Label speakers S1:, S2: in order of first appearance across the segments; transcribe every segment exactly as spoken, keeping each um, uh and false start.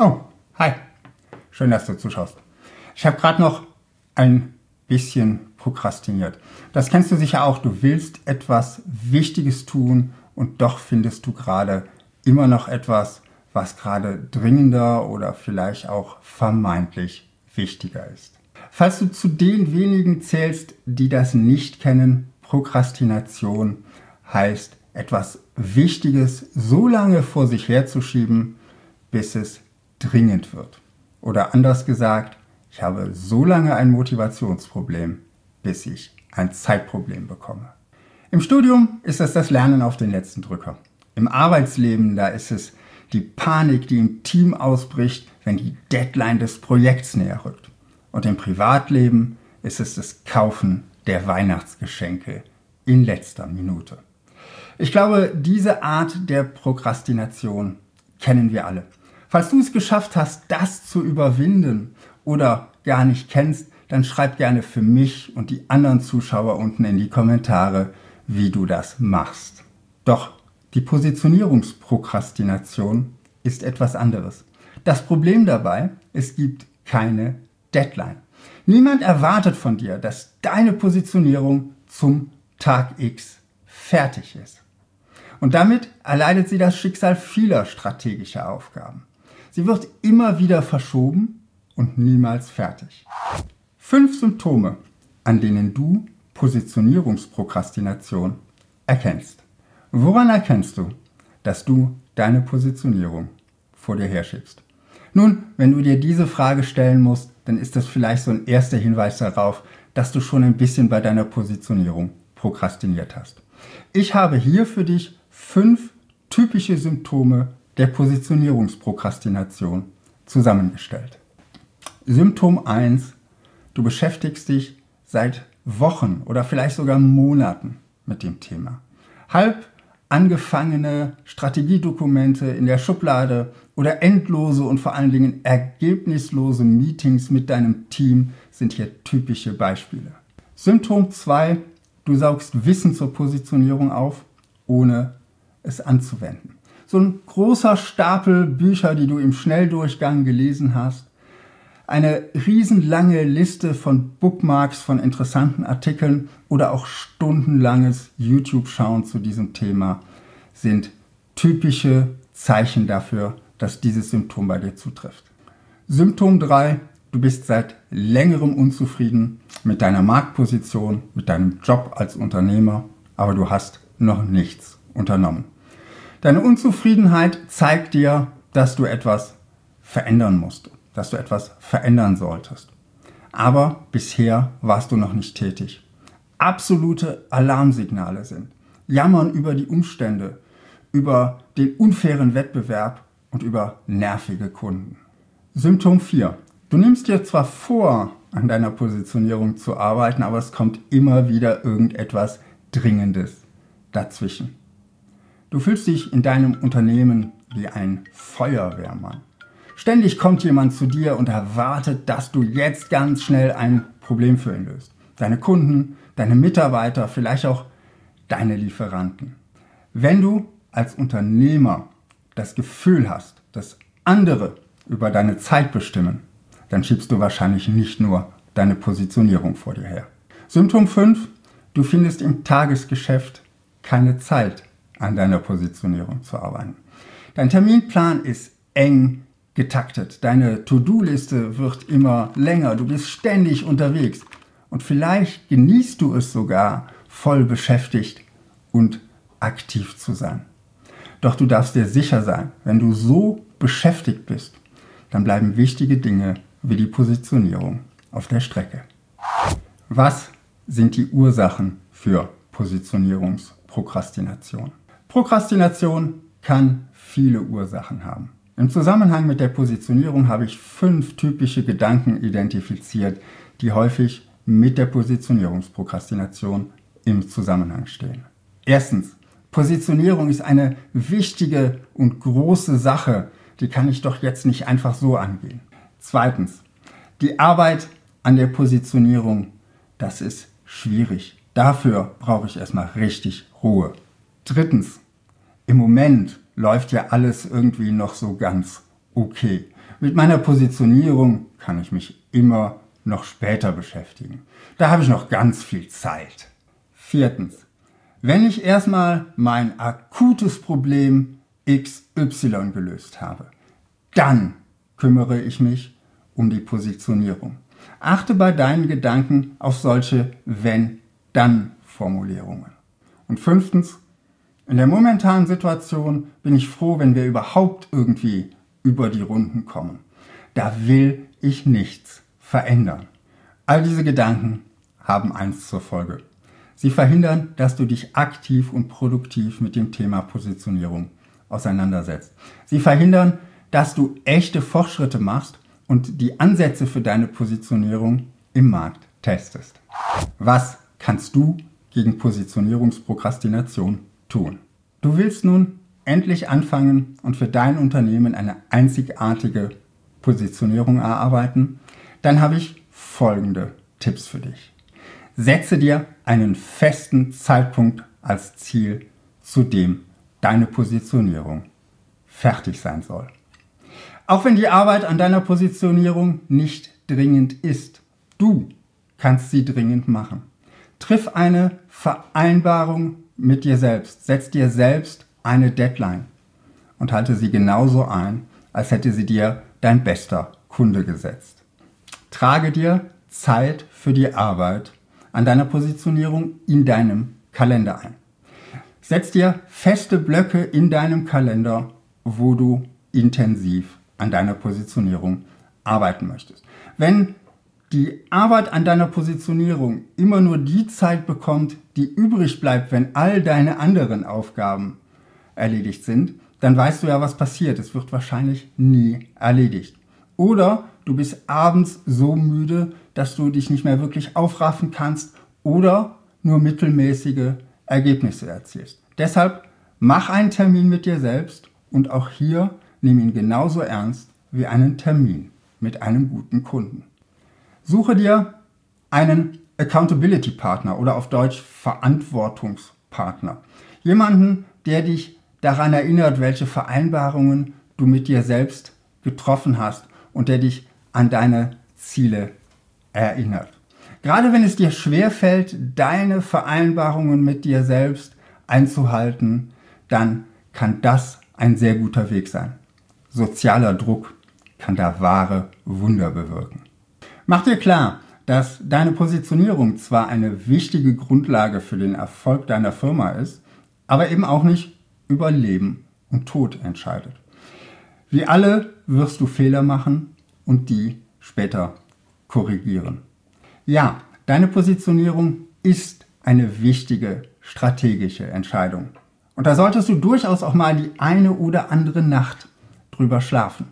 S1: Oh, hi. Schön, dass du zuschaust. Ich habe gerade noch ein bisschen prokrastiniert. Das kennst du sicher auch. Du willst etwas Wichtiges tun und doch findest du gerade immer noch etwas, was gerade dringender oder vielleicht auch vermeintlich wichtiger ist. Falls du zu den wenigen zählst, die das nicht kennen, Prokrastination heißt, etwas Wichtiges so lange vor sich herzuschieben, bis es dringend wird. Oder anders gesagt, ich habe so lange ein Motivationsproblem, bis ich ein Zeitproblem bekomme. Im Studium ist es das Lernen auf den letzten Drücker. Im Arbeitsleben, da ist es die Panik, die im Team ausbricht, wenn die Deadline des Projekts näher rückt. Und im Privatleben ist es das Kaufen der Weihnachtsgeschenke in letzter Minute. Ich glaube, diese Art der Prokrastination kennen wir alle. Falls du es geschafft hast, das zu überwinden oder gar nicht kennst, dann schreib gerne für mich und die anderen Zuschauer unten in die Kommentare, wie du das machst. Doch die Positionierungsprokrastination ist etwas anderes. Das Problem dabei, es gibt keine Deadline. Niemand erwartet von dir, dass deine Positionierung zum Tag X fertig ist. Und damit erleidet sie das Schicksal vieler strategischer Aufgaben. Sie wird immer wieder verschoben und niemals fertig. Fünf Symptome, an denen du Positionierungsprokrastination erkennst. Woran erkennst du, dass du deine Positionierung vor dir herschiebst? Nun, wenn du dir diese Frage stellen musst, dann ist das vielleicht so ein erster Hinweis darauf, dass du schon ein bisschen bei deiner Positionierung prokrastiniert hast. Ich habe hier für dich fünf typische Symptome der Positionierungsprokrastination zusammengestellt. Symptom eins. Du beschäftigst dich seit Wochen oder vielleicht sogar Monaten mit dem Thema. Halb angefangene Strategiedokumente in der Schublade oder endlose und vor allen Dingen ergebnislose Meetings mit deinem Team sind hier typische Beispiele. Symptom zwei. Du saugst Wissen zur Positionierung auf, ohne es anzuwenden. So ein großer Stapel Bücher, die du im Schnelldurchgang gelesen hast, eine riesenlange Liste von Bookmarks von interessanten Artikeln oder auch stundenlanges YouTube-Schauen zu diesem Thema sind typische Zeichen dafür, dass dieses Symptom bei dir zutrifft. Symptom drei. Du bist seit längerem unzufrieden mit deiner Marktposition, mit deinem Job als Unternehmer, aber du hast noch nichts unternommen. Deine Unzufriedenheit zeigt dir, dass du etwas verändern musst, dass du etwas verändern solltest. Aber bisher warst du noch nicht tätig. Absolute Alarmsignale sind Jammern über die Umstände, über den unfairen Wettbewerb und über nervige Kunden. Symptom vier. Du nimmst dir zwar vor, an deiner Positionierung zu arbeiten, aber es kommt immer wieder irgendetwas Dringendes dazwischen. Du fühlst dich in deinem Unternehmen wie ein Feuerwehrmann. Ständig kommt jemand zu dir und erwartet, dass du jetzt ganz schnell ein Problem für ihn löst. Deine Kunden, deine Mitarbeiter, vielleicht auch deine Lieferanten. Wenn du als Unternehmer das Gefühl hast, dass andere über deine Zeit bestimmen, dann schiebst du wahrscheinlich nicht nur deine Positionierung vor dir her. Symptom fünf. Du findest im Tagesgeschäft keine Zeit, an deiner Positionierung zu arbeiten. Dein Terminplan ist eng getaktet. Deine To-Do-Liste wird immer länger. Du bist ständig unterwegs. Und vielleicht genießt du es sogar, voll beschäftigt und aktiv zu sein. Doch du darfst dir sicher sein, wenn du so beschäftigt bist, dann bleiben wichtige Dinge wie die Positionierung auf der Strecke. Was sind die Ursachen für Positionierungsprokrastination? Prokrastination kann viele Ursachen haben. Im Zusammenhang mit der Positionierung habe ich fünf typische Gedanken identifiziert, die häufig mit der Positionierungsprokrastination im Zusammenhang stehen. Erstens, Positionierung ist eine wichtige und große Sache, die kann ich doch jetzt nicht einfach so angehen. Zweitens, die Arbeit an der Positionierung, das ist schwierig. Dafür brauche ich erstmal richtig Ruhe. Drittens, im Moment läuft ja alles irgendwie noch so ganz okay. Mit meiner Positionierung kann ich mich immer noch später beschäftigen. Da habe ich noch ganz viel Zeit. Viertens. Wenn ich erstmal mein akutes Problem X Y gelöst habe, dann kümmere ich mich um die Positionierung. Achte bei deinen Gedanken auf solche Wenn-Dann-Formulierungen. Und fünftens. In der momentanen Situation bin ich froh, wenn wir überhaupt irgendwie über die Runden kommen. Da will ich nichts verändern. All diese Gedanken haben eins zur Folge. Sie verhindern, dass du dich aktiv und produktiv mit dem Thema Positionierung auseinandersetzt. Sie verhindern, dass du echte Fortschritte machst und die Ansätze für deine Positionierung im Markt testest. Was kannst du gegen Positionierungsprokrastination tun? Du willst nun endlich anfangen und für dein Unternehmen eine einzigartige Positionierung erarbeiten? Dann habe ich folgende Tipps für dich. Setze dir einen festen Zeitpunkt als Ziel, zu dem deine Positionierung fertig sein soll. Auch wenn die Arbeit an deiner Positionierung nicht dringend ist, du kannst sie dringend machen. Triff eine Vereinbarung mit dir selbst. Setz dir selbst eine Deadline und halte sie genauso ein, als hätte sie dir dein bester Kunde gesetzt. Trage dir Zeit für die Arbeit an deiner Positionierung in deinem Kalender ein. Setz dir feste Blöcke in deinem Kalender, wo du intensiv an deiner Positionierung arbeiten möchtest. Wenn die Arbeit an deiner Positionierung immer nur die Zeit bekommt, die übrig bleibt, wenn all deine anderen Aufgaben erledigt sind, dann weißt du ja, was passiert. Es wird wahrscheinlich nie erledigt. Oder du bist abends so müde, dass du dich nicht mehr wirklich aufraffen kannst oder nur mittelmäßige Ergebnisse erzielst. Deshalb mach einen Termin mit dir selbst und auch hier nimm ihn genauso ernst wie einen Termin mit einem guten Kunden. Suche dir einen Accountability-Partner oder auf Deutsch Verantwortungspartner. Jemanden, der dich daran erinnert, welche Vereinbarungen du mit dir selbst getroffen hast und der dich an deine Ziele erinnert. Gerade wenn es dir schwerfällt, deine Vereinbarungen mit dir selbst einzuhalten, dann kann das ein sehr guter Weg sein. Sozialer Druck kann da wahre Wunder bewirken. Mach dir klar, dass deine Positionierung zwar eine wichtige Grundlage für den Erfolg deiner Firma ist, aber eben auch nicht über Leben und Tod entscheidet. Wie alle wirst du Fehler machen und die später korrigieren. Ja, deine Positionierung ist eine wichtige strategische Entscheidung. Und da solltest du durchaus auch mal die eine oder andere Nacht drüber schlafen.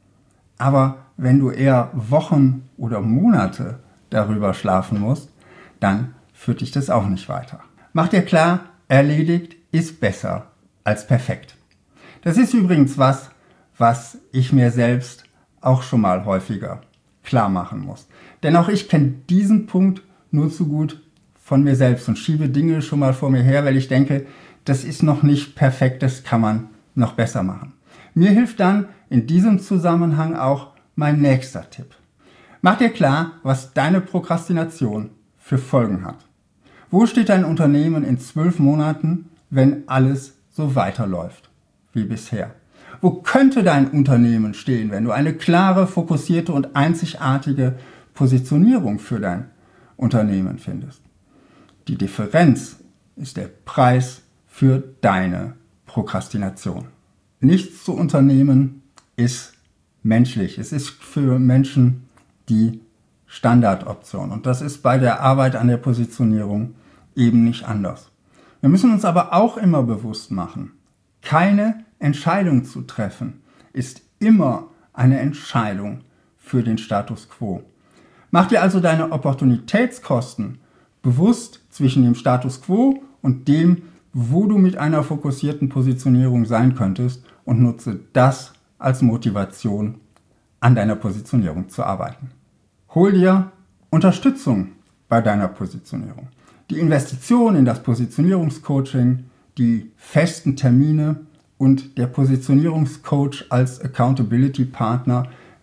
S1: Aber wenn du eher Wochen oder Monate darüber schlafen musst, dann führt dich das auch nicht weiter. Mach dir klar, erledigt ist besser als perfekt. Das ist übrigens was, was ich mir selbst auch schon mal häufiger klar machen muss. Denn auch ich kenne diesen Punkt nur zu gut von mir selbst und schiebe Dinge schon mal vor mir her, weil ich denke, das ist noch nicht perfekt, das kann man noch besser machen. Mir hilft dann in diesem Zusammenhang auch mein nächster Tipp. Mach dir klar, was deine Prokrastination für Folgen hat. Wo steht dein Unternehmen in zwölf Monaten, wenn alles so weiterläuft wie bisher? Wo könnte dein Unternehmen stehen, wenn du eine klare, fokussierte und einzigartige Positionierung für dein Unternehmen findest? Die Differenz ist der Preis für deine Prokrastination. Nichts zu unternehmen ist menschlich. Es ist für Menschen die Standardoption. Und das ist bei der Arbeit an der Positionierung eben nicht anders. Wir müssen uns aber auch immer bewusst machen, keine Entscheidung zu treffen ist immer eine Entscheidung für den Status quo. Mach dir also deine Opportunitätskosten bewusst zwischen dem Status quo und dem, wo du mit einer fokussierten Positionierung sein könntest und nutze das als Motivation, an deiner Positionierung zu arbeiten. Hol dir Unterstützung bei deiner Positionierung. Die Investition in das Positionierungscoaching, die festen Termine und der Positionierungscoach als Accountability-Partner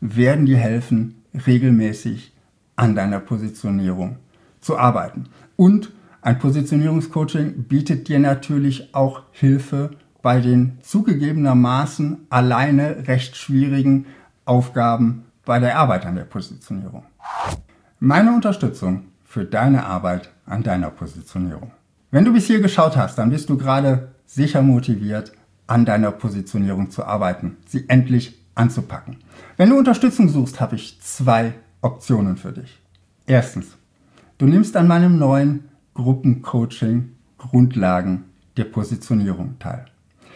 S1: werden dir helfen, regelmäßig an deiner Positionierung zu arbeiten. Und ein Positionierungscoaching bietet dir natürlich auch Hilfe bei den zugegebenermaßen alleine recht schwierigen Aufgaben bei der Arbeit an der Positionierung. Meine Unterstützung für deine Arbeit an deiner Positionierung. Wenn du bis hier geschaut hast, dann bist du gerade sicher motiviert, an deiner Positionierung zu arbeiten, sie endlich anzupacken. Wenn du Unterstützung suchst, habe ich zwei Optionen für dich. Erstens, du nimmst an meinem neuen Gruppencoaching Grundlagen der Positionierung teil.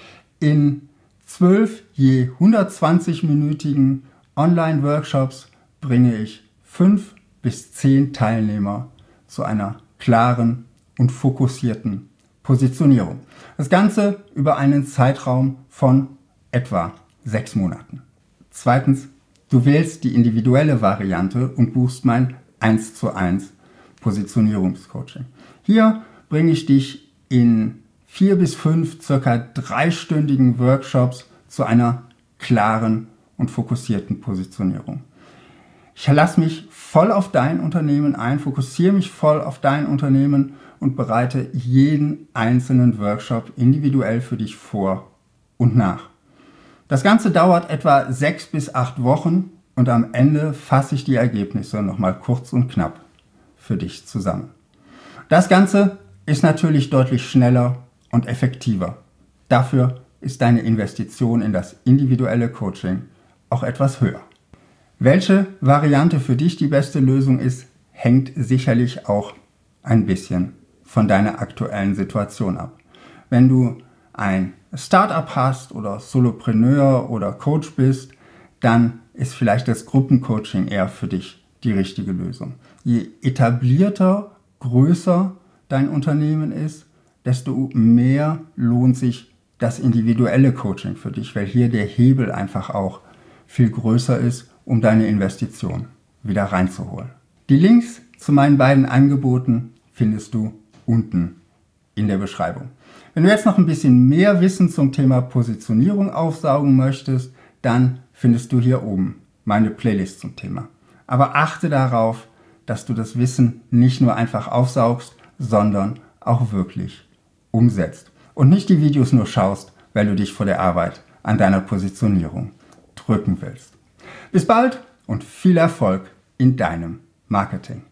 S1: In zwölf je hundertzwanzig-minütigen Online-Workshops bringe ich fünf bis zehn Teilnehmer zu einer klaren und fokussierten Positionierung. Das Ganze über einen Zeitraum von etwa sechs Monaten. Zweitens, du wählst die individuelle Variante und buchst mein eins zu eins Positionierungscoaching. Hier bringe ich dich in vier bis fünf circa dreistündigen Workshops zu einer klaren und fokussierten Positionierung. Ich lasse mich voll auf dein Unternehmen ein, fokussiere mich voll auf dein Unternehmen und bereite jeden einzelnen Workshop individuell für dich vor und nach. Das Ganze dauert etwa sechs bis acht Wochen und am Ende fasse ich die Ergebnisse nochmal kurz und knapp für dich zusammen. Das Ganze ist natürlich deutlich schneller und effektiver. Dafür ist deine Investition in das individuelle Coaching auch etwas höher. Welche Variante für dich die beste Lösung ist, hängt sicherlich auch ein bisschen von deiner aktuellen Situation ab. Wenn du ein Startup hast oder Solopreneur oder Coach bist, dann ist vielleicht das Gruppencoaching eher für dich die richtige Lösung. Je etablierter, größer dein Unternehmen ist, desto mehr lohnt sich das individuelle Coaching für dich, weil hier der Hebel einfach auch viel größer ist, um deine Investition wieder reinzuholen. Die Links zu meinen beiden Angeboten findest du unten in der Beschreibung. Wenn du jetzt noch ein bisschen mehr Wissen zum Thema Positionierung aufsaugen möchtest, dann findest du hier oben meine Playlist zum Thema. Aber achte darauf, dass du das Wissen nicht nur einfach aufsaugst, sondern auch wirklich umsetzt. Und nicht die Videos nur schaust, weil du dich vor der Arbeit an deiner Positionierung drücken willst. Bis bald und viel Erfolg in deinem Marketing.